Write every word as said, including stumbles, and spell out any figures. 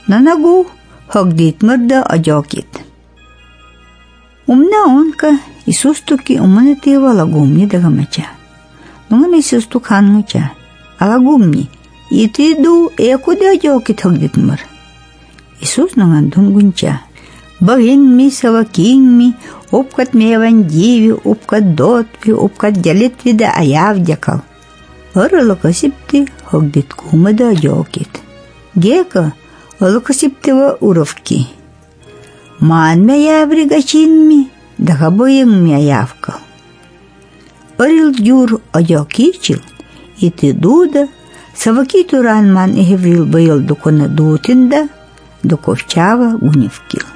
на ногу хогдит мырда одёкит. Умна онка Исустуки уманати валагумни дагамача. Нунган Исустук хангуча. Алагумни. Ити ду экуда одёкит хогдит мыр. Исус нунган дунгунча. Багинми, савакинми, упкат меван диви, упкат дотви, упкат дялитви да аявдякал. Оралакасипти хогдит кумада одёкит. Гека олакасиптива уровки. Манме явригачинми, дахабоем мяявкал. Орил дюр одёкичил, и ты дуда, саваки туран ман и хеврил боел докона дутинда, доковчава гуневкил.